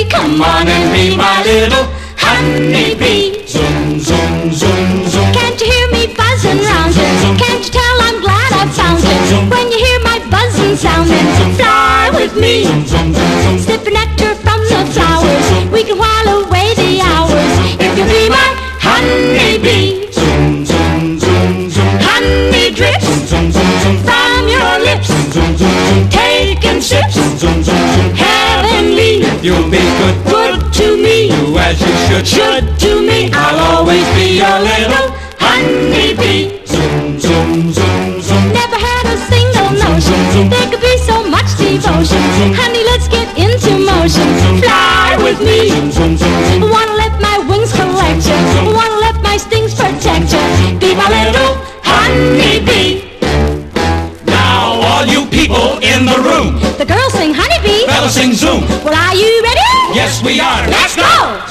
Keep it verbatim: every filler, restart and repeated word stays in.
Come on and be my little honeybee. Zoom, zoom, zoom, zoom. Can't you hear me buzzing round you? Can't you tell I'm glad I found you? When you hear my buzzing sounding, fly with me. Sip nectar from the flowers, we can while away the hours. If you'll be my honeybee. Zoom, zoom, zoom, zoom. Honey drips from your lips, taking sips, heavenly. You'll be good, Good to me, do as you should. should to me. I'll always be your little honeybee. Zoom, zoom, zoom, zoom. Never had a single notion there could be so much devotion. Honey, let's get into motion. Fly with me. Wanna let my wings collect you, wanna let my stings protect you. Be my little honeybee. Now all you people in the room, The girls sing honeybee. fellas sing zoom. Well, are you ready? Yes, we are. Let's go.